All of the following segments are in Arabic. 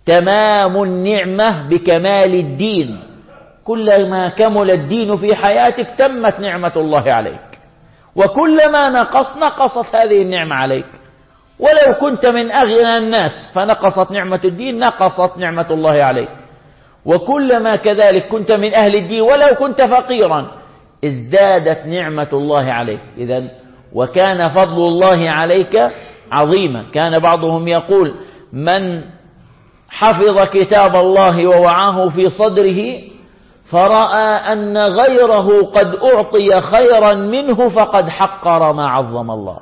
تمام النعمة بكمال الدين. كلما كمل الدين في حياتك تمت نعمة الله عليك، وكلما نقصت هذه النعمة عليك. ولو كنت من أغنى الناس فنقصت نعمة الدين، نقصت نعمة الله عليك. وكلما كذلك كنت من أهل الدين ولو كنت فقيرا ازدادت نعمة الله عليك. إذن وكان فضل الله عليك عظيما. كان بعضهم يقول: من حفظ كتاب الله ووعاه في صدره فرأى أن غيره قد أعطي خيرا منه فقد حقر ما عظم الله.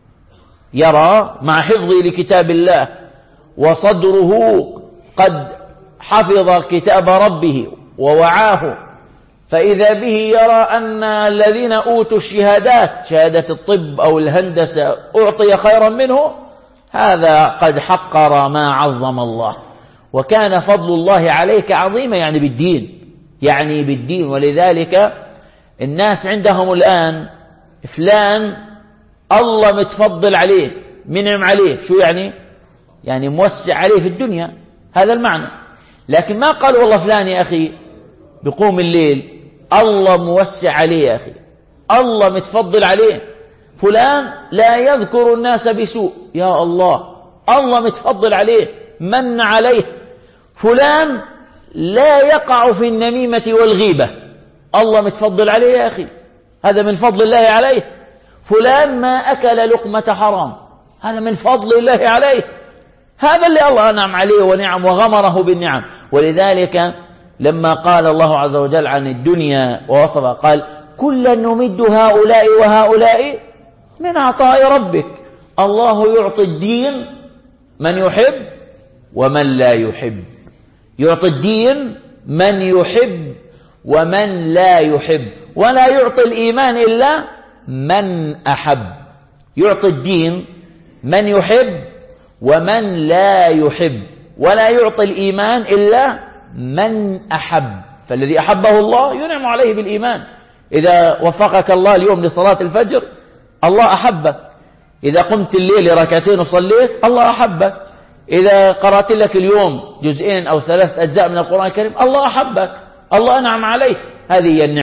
يرى مع حفظه لكتاب الله وصدره قد حفظ كتاب ربه ووعاه، فإذا به يرى أن الذين أوتوا الشهادات، شهادة الطب أو الهندسة، أعطي خيرا منه، هذا قد حقر ما عظم الله. وكان فضل الله عليك عظيما، يعني بالدين. ولذلك الناس عندهم الآن فلان الله متفضل عليه، منعم عليه. شو يعني موسع عليه في الدنيا، هذا المعنى. لكن ما قال والله فلان يا أخي بقوم الليل، الله موسع عليه يا أخي، الله متفضل عليه. فلان لا يذكر الناس بسوء، يا الله متفضل عليه، من عليه. فلان لا يقع في النميمة والغيبة، الله متفضل عليه يا أخي، هذا من فضل الله عليه. فلان ما أكل لقمة حرام، هذا من فضل الله عليه. هذا اللي الله أنعم عليه ونعم وغمره بالنعم. ولذلك لما قال الله عز وجل عن الدنيا ووصفها قال: كلا نمد هؤلاء وهؤلاء من عطاء ربك. الله يعطي الدين من يحب ومن لا يحب، يعطي الدين من يحب ومن لا يحب، ولا يعطي الإيمان إلا من أحب. يعطي الدين من يحب ومن لا يحب، ولا يعطي الإيمان إلا من أحب. فالذي أحبه الله ينعم عليه بالإيمان. إذا وفقك الله اليوم لصلاة الفجر الله أحبك، إذا قمت الليل لركعتين وصليت الله أحبك، إذا قرأت لك اليوم جزئين أو 3 أجزاء من القرآن الكريم الله أحبك، الله أنعم عليك. هذه هي النعمة.